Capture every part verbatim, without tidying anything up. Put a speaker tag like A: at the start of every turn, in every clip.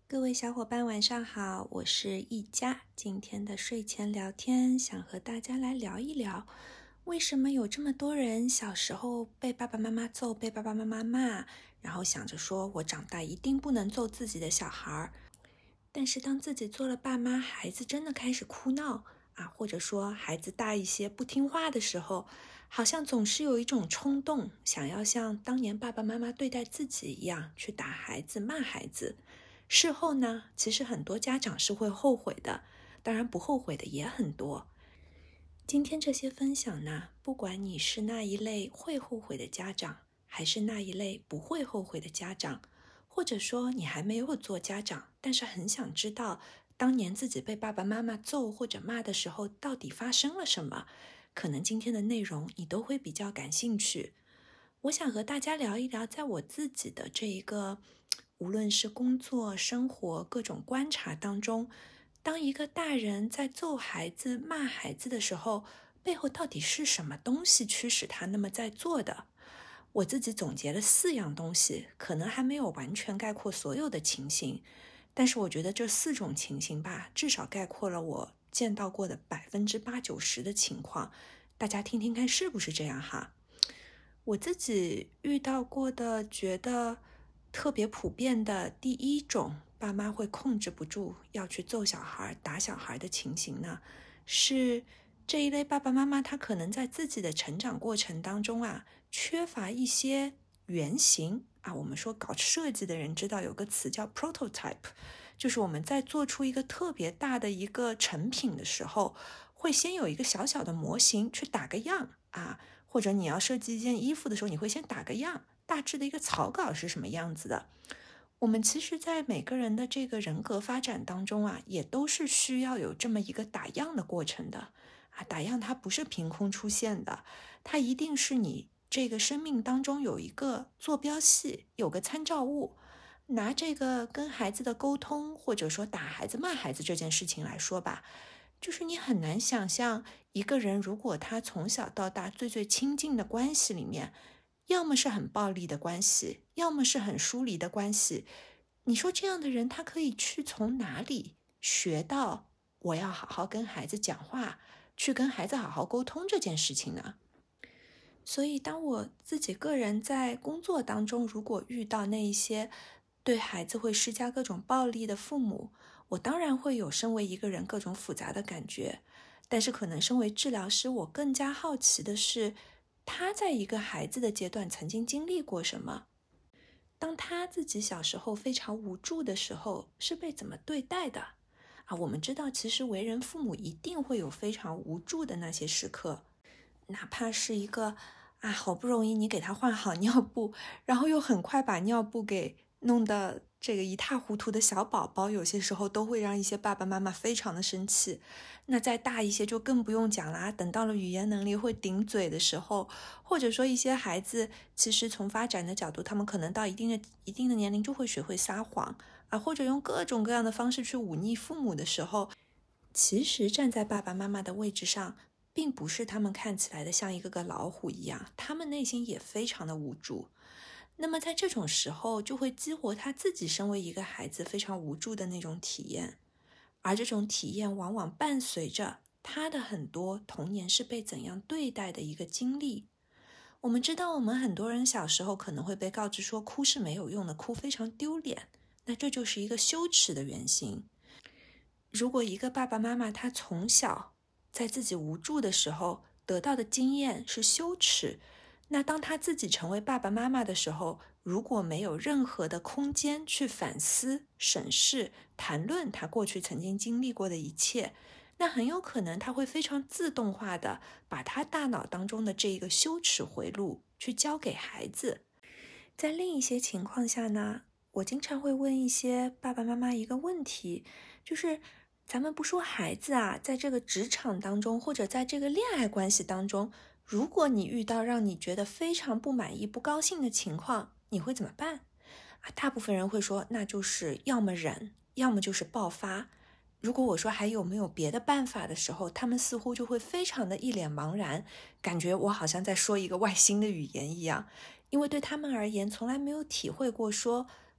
A: 各位小伙伴晚上好，我是一佳。今天的睡前聊天想和大家来聊一聊，为什么有这么多人小时候被爸爸妈妈揍，被爸爸妈妈骂，然后想着说我长大一定不能揍自己的小孩，但是当自己做了爸妈，孩子真的开始哭闹啊，或者说孩子大一些不听话的时候，好像总是有一种冲动，想要像当年爸爸妈妈对待自己一样去打孩子骂孩子。事后呢，其实很多家长是会后悔的，当然不后悔的也很多。今天这些分享呢，不管你是那一类会后悔的家长，还是那一类不会后悔的家长，或者说你还没有做家长，但是很想知道当年自己被爸爸妈妈揍或者骂的时候到底发生了什么，可能今天的内容你都会比较感兴趣。我想和大家聊一聊，在我自己的这一个无论是工作、生活各种观察当中，当一个大人在揍孩子、骂孩子的时候，背后到底是什么东西驱使他那么在做的？我自己总结了四样东西，可能还没有完全概括所有的情形，但是我觉得这四种情形吧，至少概括了我见到过的百分之八九十的情况，大家听听看是不是这样哈？我自己遇到过的，觉得特别普遍的第一种爸妈会控制不住要去揍小孩、打小孩的情形呢，是这一类爸爸妈妈他可能在自己的成长过程当中啊，缺乏一些原型啊。我们说搞设计的人知道有个词叫 prototype， 就是我们在做出一个特别大的一个成品的时候，会先有一个小小的模型去打个样啊。或者你要设计一件衣服的时候，你会先打个样，大致的一个草稿是什么样子的。我们其实在每个人的这个人格发展当中啊，也都是需要有这么一个打样的过程的啊。打样它不是凭空出现的，它一定是你这个生命当中有一个坐标系，有个参照物。拿这个跟孩子的沟通，或者说打孩子骂孩子这件事情来说吧，就是你很难想象一个人如果他从小到大最最亲近的关系里面，要么是很暴力的关系，要么是很疏离的关系，你说这样的人他可以去从哪里学到我要好好跟孩子讲话，去跟孩子好好沟通这件事情呢？所以当我自己个人在工作当中，如果遇到那一些对孩子会施加各种暴力的父母，我当然会有身为一个人各种复杂的感觉，但是可能身为治疗师，我更加好奇的是，他在一个孩子的阶段曾经经历过什么？当他自己小时候非常无助的时候，是被怎么对待的？啊，我们知道，其实为人父母一定会有非常无助的那些时刻，哪怕是一个啊，好不容易你给他换好尿布，然后又很快把尿布给弄得这个一塌糊涂的小宝宝，有些时候都会让一些爸爸妈妈非常的生气。那再大一些就更不用讲啦，等到了语言能力会顶嘴的时候，或者说一些孩子其实从发展的角度，他们可能到一定的一定的年龄就会学会撒谎啊，或者用各种各样的方式去忤逆父母的时候，其实站在爸爸妈妈的位置上，并不是他们看起来的像一个个老虎一样，他们内心也非常的无助。那么在这种时候，就会激活他自己身为一个孩子非常无助的那种体验，而这种体验往往伴随着他的很多童年是被怎样对待的一个经历。我们知道，我们很多人小时候可能会被告知说哭是没有用的，哭非常丢脸，那这就是一个羞耻的原型。如果一个爸爸妈妈他从小在自己无助的时候得到的经验是羞耻，那当他自己成为爸爸妈妈的时候，如果没有任何的空间去反思、审视、谈论他过去曾经经历过的一切，那很有可能他会非常自动化的把他大脑当中的这一个羞耻回路去交给孩子。在另一些情况下呢，我经常会问一些爸爸妈妈一个问题，就是咱们不说孩子啊，在这个职场当中，或者在这个恋爱关系当中，如果你遇到让你觉得非常不满意、不高兴的情况，你会怎么办？啊，大部分人会说，那就是要么忍，要么就是爆发。如果我说还有没有别的办法的时候，他们似乎就会非常的一脸茫然，感觉我好像在说一个外星的语言一样。因为对他们而言，从来没有体会过说，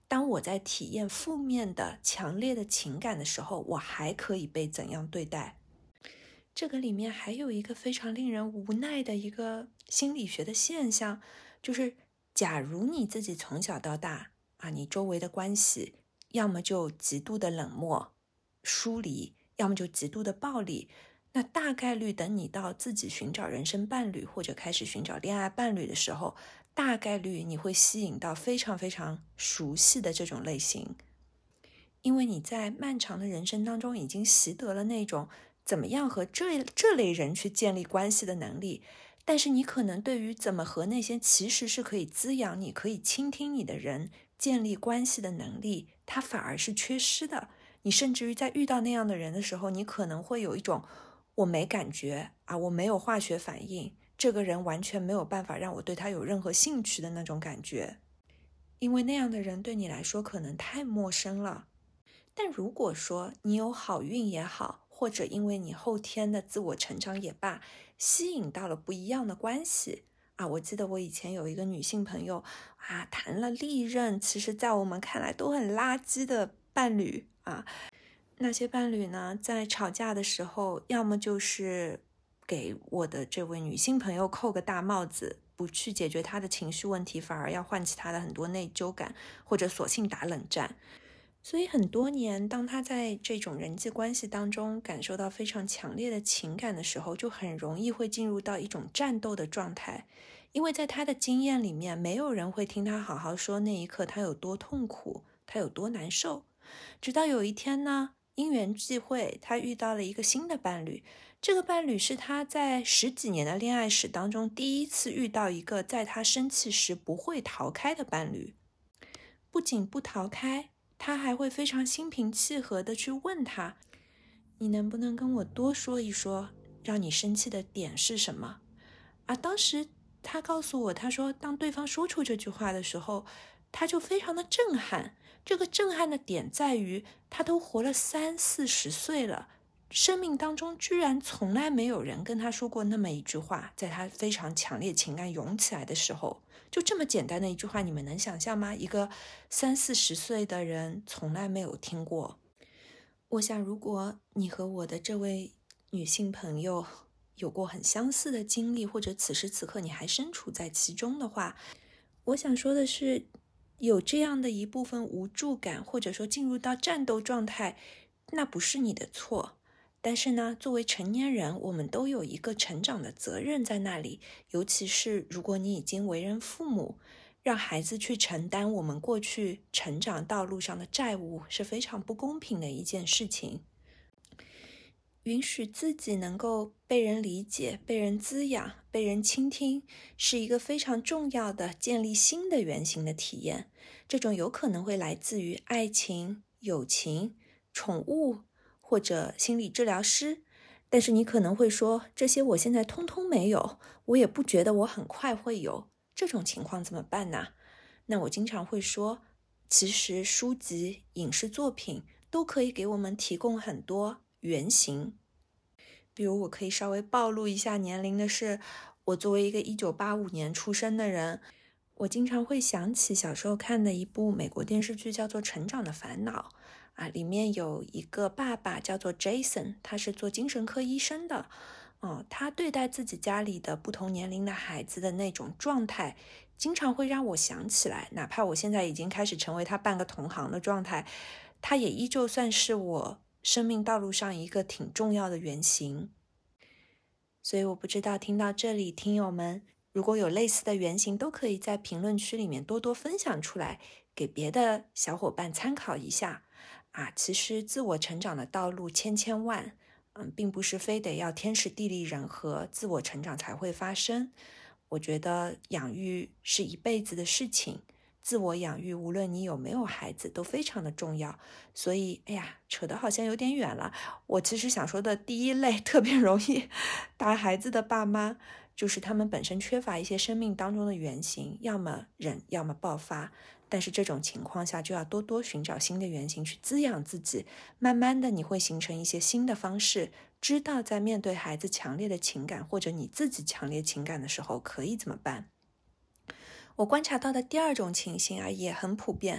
A: 当我在体验负面的强烈的情感的时候，我还可以被怎样对待？这个里面还有一个非常令人无奈的一个心理学的现象，就是假如你自己从小到大啊，你周围的关系要么就极度的冷漠疏离，要么就极度的暴力，那大概率等你到自己寻找人生伴侣或者开始寻找恋爱伴侣的时候，大概率你会吸引到非常非常熟悉的这种类型，因为你在漫长的人生当中已经习得了那种怎么样和这这类人去建立关系的能力，但是你可能对于怎么和那些其实是可以滋养你、可以倾听你的人建立关系的能力，它反而是缺失的。你甚至于在遇到那样的人的时候，你可能会有一种我没感觉啊，我没有化学反应，这个人完全没有办法让我对他有任何兴趣的那种感觉，因为那样的人对你来说可能太陌生了。但如果说你有好运也好，或者因为你后天的自我成长也罢，吸引到了不一样的关系啊，我记得我以前有一个女性朋友啊，谈了历任其实在我们看来都很垃圾的伴侣啊，那些伴侣呢，在吵架的时候，要么就是给我的这位女性朋友扣个大帽子，不去解决她的情绪问题，反而要唤起她的很多内疚感，或者索性打冷战。所以很多年，当他在这种人际关系当中感受到非常强烈的情感的时候，就很容易会进入到一种战斗的状态。因为在他的经验里面，没有人会听他好好说那一刻他有多痛苦，他有多难受。直到有一天呢，因缘际会，他遇到了一个新的伴侣。这个伴侣是他在十几年的恋爱史当中第一次遇到一个在他生气时不会逃开的伴侣。不仅不逃开，他还会非常心平气和地去问他，你能不能跟我多说一说，让你生气的点是什么？啊，当时他告诉我，他说当对方说出这句话的时候，他就非常的震撼。这个震撼的点在于，他都活了三四十岁了，生命当中居然从来没有人跟他说过那么一句话，在他非常强烈情感涌起来的时候，就这么简单的一句话，你们能想象吗？一个三四十岁的人从来没有听过。我想，如果你和我的这位女性朋友有过很相似的经历，或者此时此刻你还身处在其中的话，我想说的是，有这样的一部分无助感，或者说进入到战斗状态，那不是你的错。但是呢，作为成年人，我们都有一个成长的责任在那里，尤其是如果你已经为人父母，让孩子去承担我们过去成长道路上的债务，是非常不公平的一件事情。允许自己能够被人理解、被人滋养、被人倾听，是一个非常重要的建立新的原型的体验。这种有可能会来自于爱情、友情、宠物或者心理治疗师。但是你可能会说，这些我现在通通没有，我也不觉得我很快会有。这种情况怎么办呢？那我经常会说，其实书籍、影视作品都可以给我们提供很多原型。比如我可以稍微暴露一下年龄的是，我作为一个一九八五年出生的人，我经常会想起小时候看的一部美国电视剧，叫做《成长的烦恼》啊，里面有一个爸爸叫做 Jason， 他是做精神科医生的。哦，他对待自己家里的不同年龄的孩子的那种状态，经常会让我想起来，哪怕我现在已经开始成为他半个同行的状态，他也依旧算是我生命道路上一个挺重要的原型。所以我不知道听到这里，听友们如果有类似的原型，都可以在评论区里面多多分享出来，给别的小伙伴参考一下啊。其实自我成长的道路千千万，嗯，并不是非得要天时地利人和，自我成长才会发生。我觉得养育是一辈子的事情，自我养育无论你有没有孩子都非常的重要。所以哎呀，扯得好像有点远了。我其实想说的第一类特别容易打孩子的爸妈，就是他们本身缺乏一些生命当中的原型，要么忍，要么爆发。但是这种情况下就要多多寻找新的原型去滋养自己，慢慢的你会形成一些新的方式，知道在面对孩子强烈的情感或者你自己强烈情感的时候可以怎么办。我观察到的第二种情形啊，也很普遍，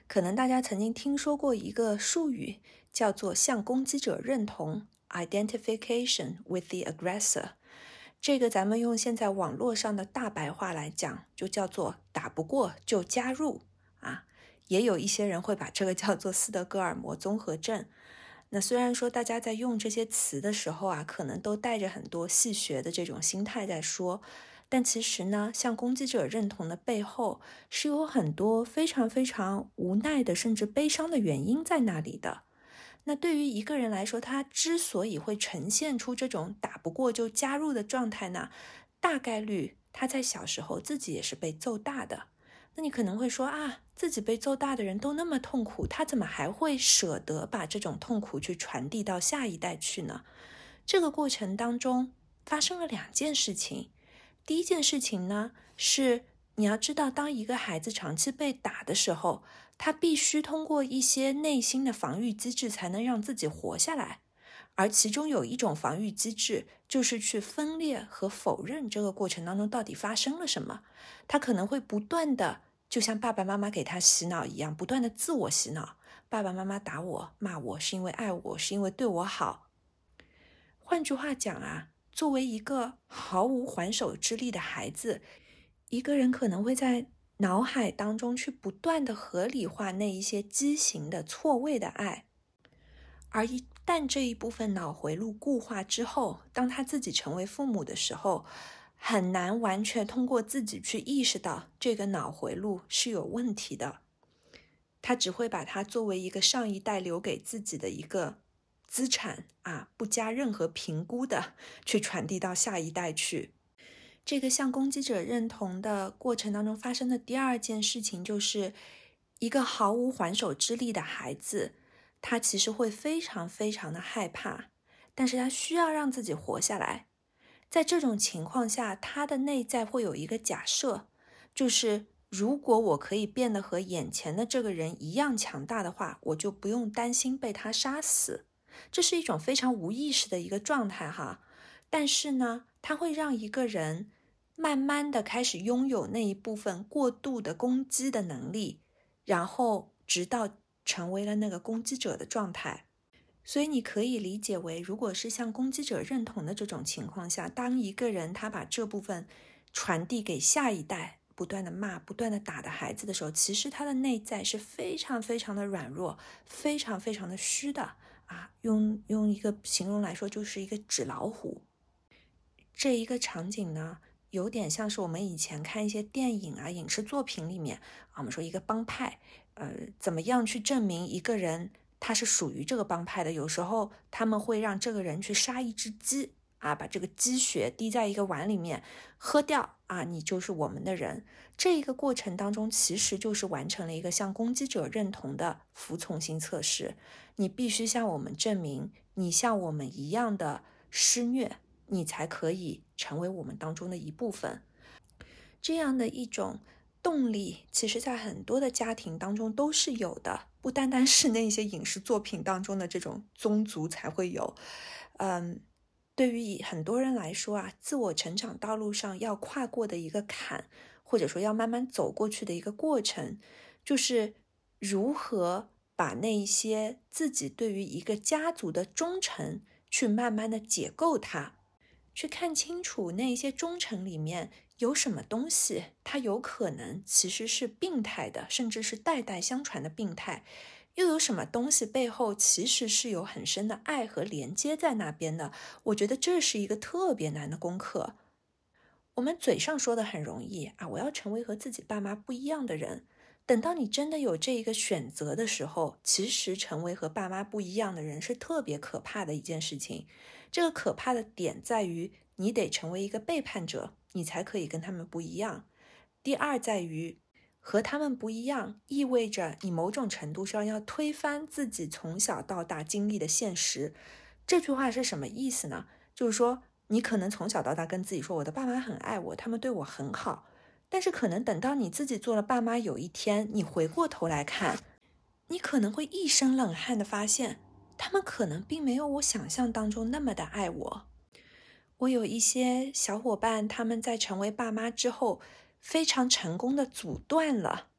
A: 可能大家曾经听说过一个术语，叫做向攻击者认同 （identification with the aggressor）。这个咱们用现在网络上的大白话来讲，就叫做打不过就加入啊。也有一些人会把这个叫做斯德哥尔摩综合症。那虽然说大家在用这些词的时候啊，可能都带着很多戏谑的这种心态在说，但其实呢，向攻击者认同的背后是有很多非常非常无奈的，甚至悲伤的原因在那里的。那对于一个人来说，他之所以会呈现出这种打不过就加入的状态呢，大概率他在小时候自己也是被揍大的。那你可能会说啊，自己被揍大的人都那么痛苦，他怎么还会舍得把这种痛苦去传递到下一代去呢？这个过程当中发生了两件事情。第一件事情呢，是你要知道，当一个孩子长期被打的时候，他必须通过一些内心的防御机制才能让自己活下来。而其中有一种防御机制，就是去分裂和否认这个过程当中到底发生了什么。他可能会不断的，就像爸爸妈妈给他洗脑一样，不断的自我洗脑。爸爸妈妈打我、骂我，是因为爱我，是因为对我好。换句话讲啊，作为一个毫无还手之力的孩子，一个人可能会在脑海当中去不断的合理化那一些畸形的错位的爱。而一旦这一部分脑回路固化之后，当他自己成为父母的时候，很难完全通过自己去意识到这个脑回路是有问题的。他只会把它作为一个上一代留给自己的一个资产啊，不加任何评估的去传递到下一代去。这个向攻击者认同的过程当中发生的第二件事情，就是一个毫无还手之力的孩子，他其实会非常非常的害怕，但是他需要让自己活下来。在这种情况下，他的内在会有一个假设，就是如果我可以变得和眼前的这个人一样强大的话，我就不用担心被他杀死。这是一种非常无意识的一个状态哈，但是呢，它会让一个人慢慢的开始拥有那一部分过度的攻击的能力，然后直到成为了那个攻击者的状态。所以你可以理解为，如果是向攻击者认同的这种情况下，当一个人他把这部分传递给下一代，不断的骂、不断的打的孩子的时候，其实他的内在是非常非常的软弱，非常非常的虚的啊。用用一个形容来说，就是一个纸老虎。这一个场景呢，有点像是我们以前看一些电影啊、影视作品里面啊，我们说一个帮派，呃，怎么样去证明一个人他是属于这个帮派的？有时候他们会让这个人去杀一只鸡啊，把这个鸡血滴在一个碗里面喝掉啊，你就是我们的人。这一个过程当中，其实就是完成了一个向攻击者认同的服从性测试。你必须向我们证明，你像我们一样的施虐，你才可以成为我们当中的一部分。这样的一种动力，其实在很多的家庭当中都是有的，不单单是那些影视作品当中的这种宗族才会有。嗯，对于很多人来说啊，自我成长道路上要跨过的一个坎，或者说要慢慢走过去的一个过程，就是如何把那一些自己对于一个家族的忠诚去慢慢的解构它，去看清楚那一些忠诚里面有什么东西，它有可能其实是病态的，甚至是代代相传的病态，又有什么东西背后其实是有很深的爱和连接在那边的。我觉得这是一个特别难的功课。我们嘴上说的很容易啊，我要成为和自己爸妈不一样的人。等到你真的有这一个选择的时候，其实成为和爸妈不一样的人是特别可怕的一件事情。这个可怕的点在于，你得成为一个背叛者，你才可以跟他们不一样。第二在于，和他们不一样，意味着你某种程度上要推翻自己从小到大经历的现实。这句话是什么意思呢？就是说，你可能从小到大跟自己说，我的爸妈很爱我，他们对我很好。但是可能等到你自己做了爸妈，有一天你回过头来看，你可能会一身冷汗的发现，他们可能并没有我想象当中那么的爱我。我有一些小伙伴，他们在成为爸妈之后，非常成功的阻断了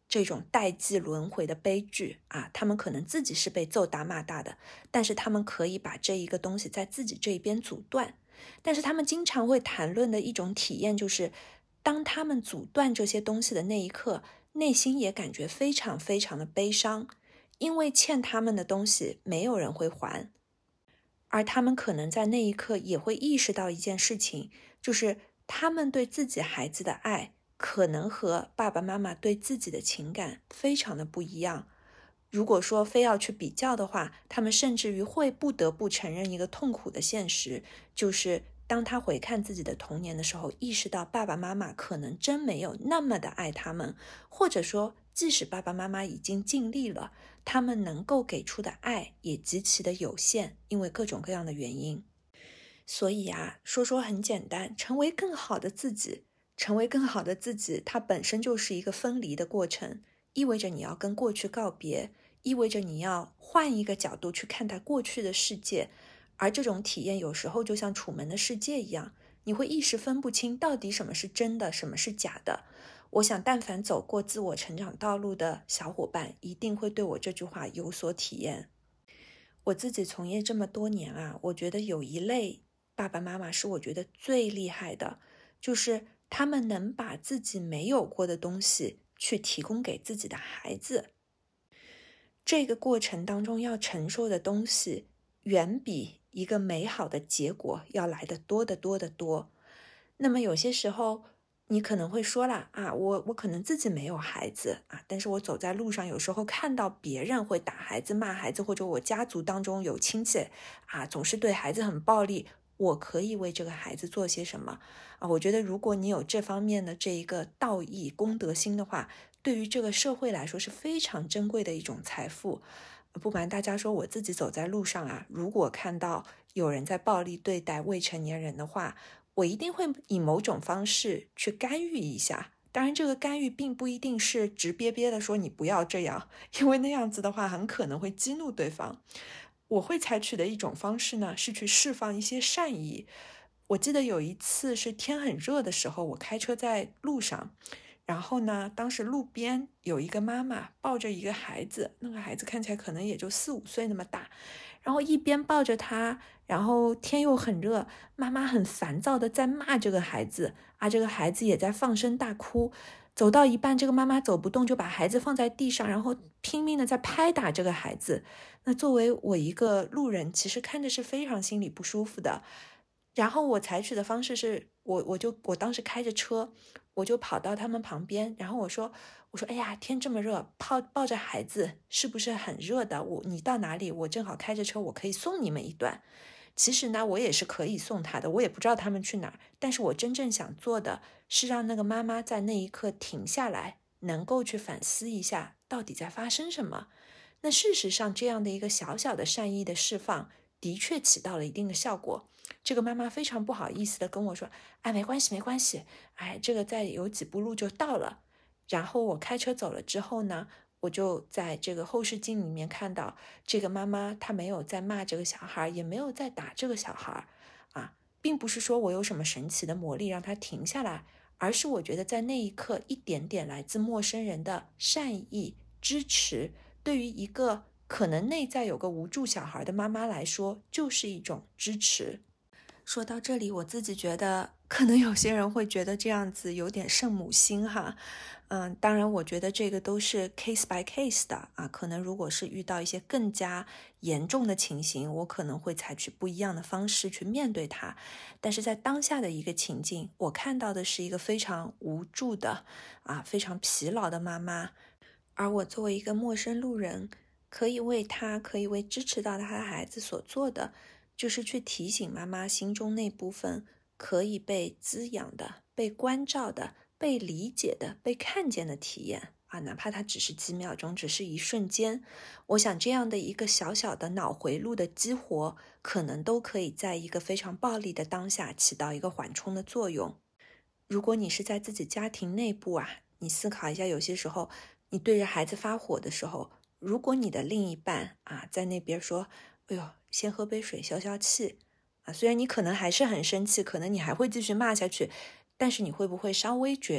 A: 这种代际轮回的悲剧啊，他们可能自己是被揍大骂大的，但是他们可以把这一个东西在自己这一边阻断。但是他们经常会谈论的一种体验就是，当他们阻断这些东西的那一刻，内心也感觉非常非常的悲伤，因为欠他们的东西没有人会还。而他们可能在那一刻也会意识到一件事情，就是他们对自己孩子的爱可能和爸爸妈妈对自己的情感非常的不一样。如果说非要去比较的话，他们甚至于会不得不承认一个痛苦的现实，就是当他回看自己的童年的时候，意识到爸爸妈妈可能真没有那么的爱他们，或者说即使爸爸妈妈已经尽力了，他们能够给出的爱也极其的有限，因为各种各样的原因。所以啊，说说很简单，成为更好的自己，成为更好的自己，它本身就是一个分离的过程，意味着你要跟过去告别，意味着你要换一个角度去看待过去的世界。而这种体验有时候就像楚门的世界一样，你会一时分不清到底什么是真的，什么是假的。我想但凡走过自我成长道路的小伙伴，一定会对我这句话有所体验。我自己从业这么多年啊，我觉得有一类爸爸妈妈是我觉得最厉害的，就是他们能把自己没有过的东西去提供给自己的孩子。这个过程当中要承受的东西，远比一个美好的结果要来得多得多得多。那么有些时候你可能会说啦，啊，我我可能自己没有孩子啊，但是我走在路上，有时候看到别人会打孩子、骂孩子，或者我家族当中有亲戚啊，总是对孩子很暴力，我可以为这个孩子做些什么啊？我觉得如果你有这方面的这一个道义、公德心的话，对于这个社会来说是非常珍贵的一种财富。不瞒大家说，我自己走在路上啊，如果看到有人在暴力对待未成年人的话，我一定会以某种方式去干预一下。当然这个干预并不一定是直憋憋的说你不要这样，因为那样子的话很可能会激怒对方。我会采取的一种方式呢，是去释放一些善意。我记得有一次是天很热的时候，我开车在路上，然后呢，当时路边有一个妈妈抱着一个孩子，那个孩子看起来可能也就四五岁那么大，然后一边抱着他，然后天又很热，妈妈很烦躁的在骂这个孩子啊，这个孩子也在放声大哭。走到一半，这个妈妈走不动，就把孩子放在地上，然后拼命的在拍打这个孩子。那作为我一个路人，其实看着是非常心里不舒服的。然后我采取的方式是，我我就我当时开着车，我就跑到他们旁边，然后我说我说哎呀，天这么热，抱抱着孩子是不是很热的？我你到哪里？我正好开着车，我可以送你们一段。其实呢，我也是可以送他的，我也不知道他们去哪儿，但是我真正想做的是让那个妈妈在那一刻停下来，能够去反思一下到底在发生什么。那事实上，这样的一个小小的善意的释放，的确起到了一定的效果。这个妈妈非常不好意思的跟我说，哎，没关系没关系，哎，这个再有几步路就到了。然后我开车走了之后呢，我就在这个后视镜里面看到这个妈妈，她没有在骂这个小孩，也没有在打这个小孩啊，并不是说我有什么神奇的魔力让她停下来，而是我觉得在那一刻，一点点来自陌生人的善意支持，对于一个可能内在有个无助小孩的妈妈来说，就是一种支持。说到这里，我自己觉得可能有些人会觉得这样子有点圣母心哈，嗯，当然我觉得这个都是 case by case 的啊，可能如果是遇到一些更加严重的情形，我可能会采取不一样的方式去面对它。但是在当下的一个情境，我看到的是一个非常无助的啊，非常疲劳的妈妈，而我作为一个陌生路人，可以为她，可以为支持到她的孩子所做的，就是去提醒妈妈心中那部分可以被滋养的、被关照的、被理解的、被看见的体验啊，哪怕它只是几秒钟，只是一瞬间，我想这样的一个小小的脑回路的激活，可能都可以在一个非常暴力的当下起到一个缓冲的作用。如果你是在自己家庭内部啊，你思考一下，有些时候你对着孩子发火的时候，如果你的另一半啊在那边说，哎呦，先喝杯水消消气啊，虽然你可能还是很生气，可能你还会继续骂下去，但是你会不会稍微觉得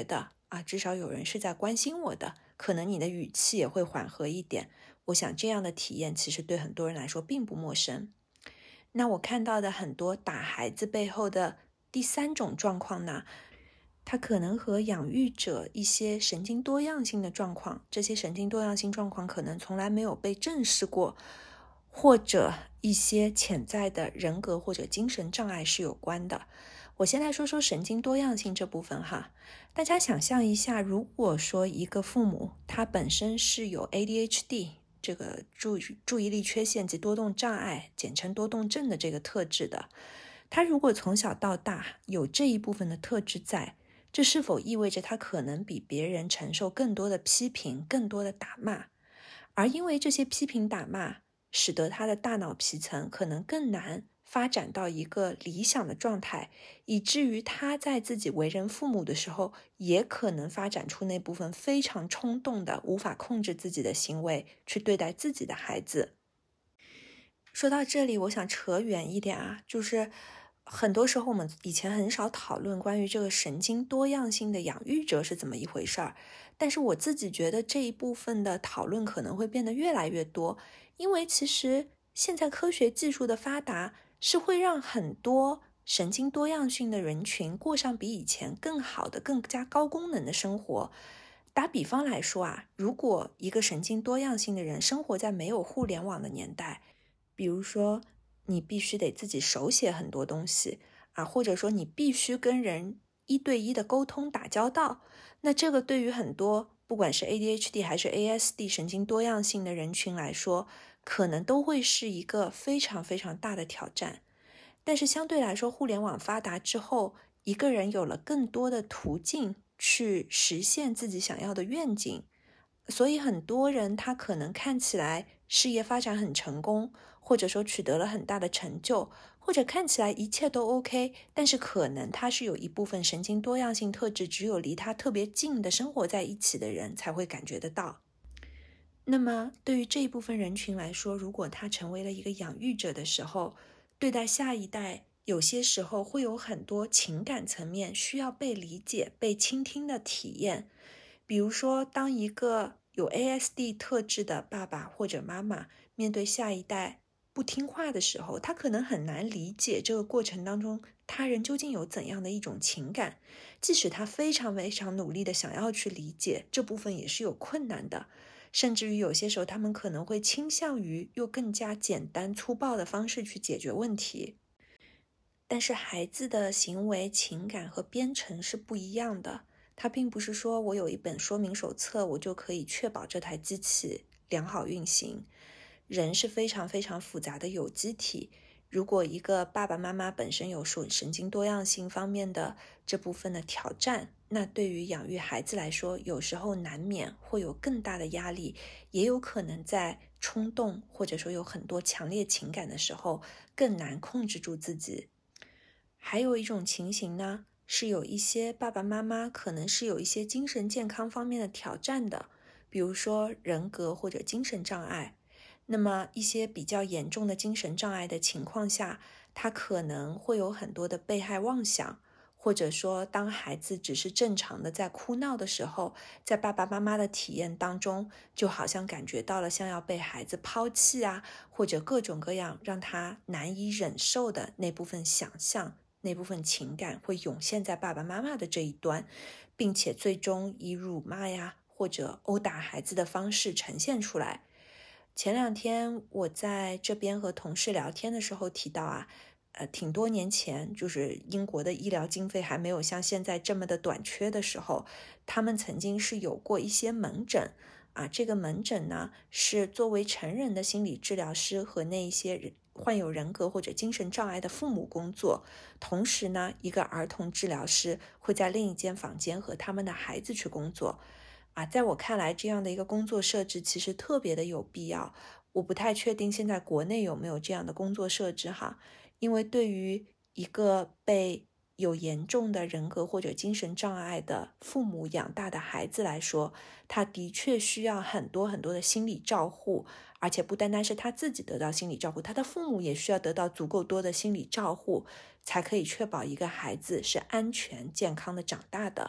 A: 啊，至少有人是在关心我的，可能你的语气也会缓和一点。我想这样的体验其实对很多人来说并不陌生。那我看到的很多打孩子背后的第三种状况呢，它可能和养育者一些神经多样性的状况，这些神经多样性状况可能从来没有被正视过，或者一些潜在的人格或者精神障碍是有关的。我先来说说神经多样性这部分哈。大家想象一下，如果说一个父母他本身是有 A D H D 这个注注意力缺陷及多动障碍，简称多动症的这个特质的，他如果从小到大有这一部分的特质在，这是否意味着他可能比别人承受更多的批评，更多的打骂？而因为这些批评打骂，使得他的大脑皮层可能更难发展到一个理想的状态，以至于他在自己为人父母的时候，也可能发展出那部分非常冲动的、无法控制自己的行为，去对待自己的孩子。说到这里，我想扯远一点啊，就是很多时候我们以前很少讨论关于这个神经多样性的养育者是怎么一回事儿，但是我自己觉得这一部分的讨论可能会变得越来越多，因为其实现在科学技术的发达是会让很多神经多样性的人群过上比以前更好的、更加高功能的生活。打比方来说啊，如果一个神经多样性的人生活在没有互联网的年代，比如说你必须得自己手写很多东西啊，或者说你必须跟人一对一的沟通打交道，那这个对于很多不管是 A D H D 还是 A S D 神经多样性的人群来说，可能都会是一个非常非常大的挑战。但是相对来说，互联网发达之后，一个人有了更多的途径去实现自己想要的愿景，所以很多人他可能看起来事业发展很成功，或者说取得了很大的成就，或者看起来一切都 OK， 但是可能他是有一部分神经多样性特质，只有离他特别近的生活在一起的人才会感觉得到。那么对于这一部分人群来说，如果他成为了一个养育者的时候，对待下一代，有些时候会有很多情感层面需要被理解、被倾听的体验。比如说，当一个有 A S D 特质的爸爸或者妈妈面对下一代不听话的时候，他可能很难理解这个过程当中他人究竟有怎样的一种情感，即使他非常非常努力的想要去理解，这部分也是有困难的。甚至于有些时候他们可能会倾向于用更加简单粗暴的方式去解决问题。但是孩子的行为、情感和编程是不一样的，它并不是说我有一本说明手册，我就可以确保这台机器良好运行。人是非常非常复杂的有机体，如果一个爸爸妈妈本身有神经多样性方面的这部分的挑战，那对于养育孩子来说，有时候难免会有更大的压力，也有可能在冲动或者说有很多强烈情感的时候更难控制住自己。还有一种情形呢，是有一些爸爸妈妈可能是有一些精神健康方面的挑战的，比如说人格或者精神障碍。那么一些比较严重的精神障碍的情况下，他可能会有很多的被害妄想，或者说当孩子只是正常的在哭闹的时候，在爸爸妈妈的体验当中，就好像感觉到了像要被孩子抛弃啊，或者各种各样让他难以忍受的那部分想象，那部分情感会涌现在爸爸妈妈的这一端，并且最终以辱骂呀或者殴打孩子的方式呈现出来。前两天我在这边和同事聊天的时候提到啊，呃，挺多年前，就是英国的医疗经费还没有像现在这么的短缺的时候，他们曾经是有过一些门诊啊，这个门诊呢是作为成人的心理治疗师和那一些患有人格或者精神障碍的父母工作，同时呢，一个儿童治疗师会在另一间房间和他们的孩子去工作。啊，在我看来，这样的一个工作设置其实特别的有必要。我不太确定现在国内有没有这样的工作设置哈，因为对于一个被有严重的人格或者精神障碍的父母养大的孩子来说，他的确需要很多很多的心理照护，而且不单单是他自己得到心理照顾，他的父母也需要得到足够多的心理照护，才可以确保一个孩子是安全健康的长大的。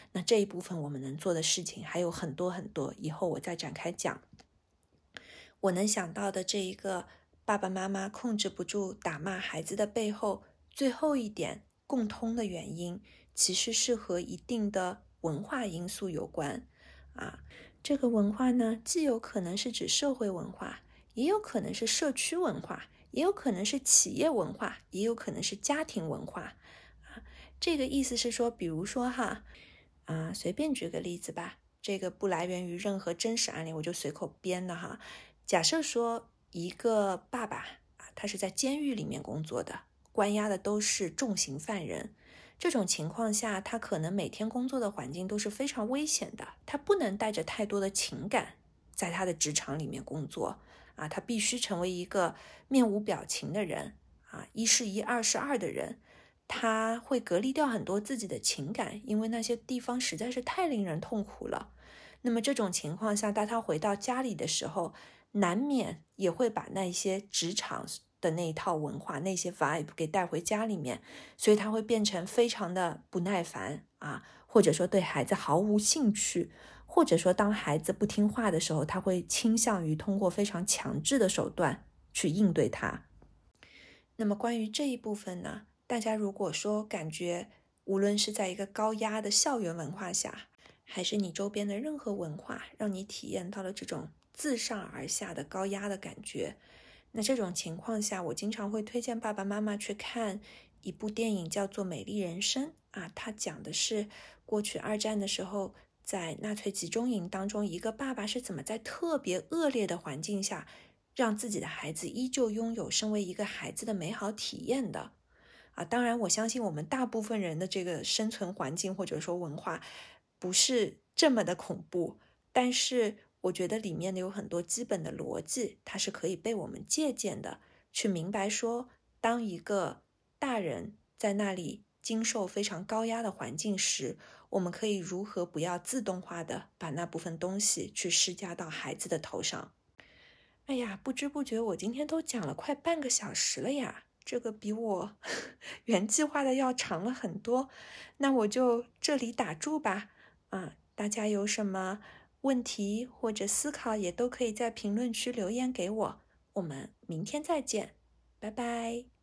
A: 那这一部分我们能做的事情还有很多很多，以后我再展开讲。我能想到的这一个爸爸妈妈控制不住打骂孩子的背后，最后一点共通的原因，其实是和一定的文化因素有关啊。这个文化呢，既有可能是指社会文化，也有可能是社区文化，也有可能是企业文化，也有可能是家庭文化啊。这个意思是说，比如说哈，啊，随便举个例子吧，这个不来源于任何真实案例，我就随口编的哈。假设说一个爸爸啊，他是在监狱里面工作的，关押的都是重刑犯人。这种情况下，他可能每天工作的环境都是非常危险的，他不能带着太多的情感在他的职场里面工作啊，他必须成为一个面无表情的人啊，一是一，二是二的人。他会隔离掉很多自己的情感，因为那些地方实在是太令人痛苦了。那么这种情况下，当他回到家里的时候，难免也会把那些职场的那一套文化，那些 vibe 给带回家里面，所以他会变成非常的不耐烦啊，或者说对孩子毫无兴趣，或者说当孩子不听话的时候，他会倾向于通过非常强制的手段去应对他。那么关于这一部分呢，大家如果说感觉无论是在一个高压的校园文化下，还是你周边的任何文化让你体验到了这种自上而下的高压的感觉，那这种情况下，我经常会推荐爸爸妈妈去看一部电影叫做《美丽人生》啊，它讲的是过去二战的时候，在纳粹集中营当中，一个爸爸是怎么在特别恶劣的环境下让自己的孩子依旧拥有身为一个孩子的美好体验的啊。当然我相信我们大部分人的这个生存环境或者说文化不是这么的恐怖，但是我觉得里面的有很多基本的逻辑，它是可以被我们借鉴的，去明白说当一个大人在那里经受非常高压的环境时，我们可以如何不要自动化的把那部分东西去施加到孩子的头上。哎呀，不知不觉我今天都讲了快半个小时了呀，这个比我原计划的要长了很多，那我就这里打住吧。啊，大家有什么问题或者思考也都可以在评论区留言给我，我们明天再见，拜拜。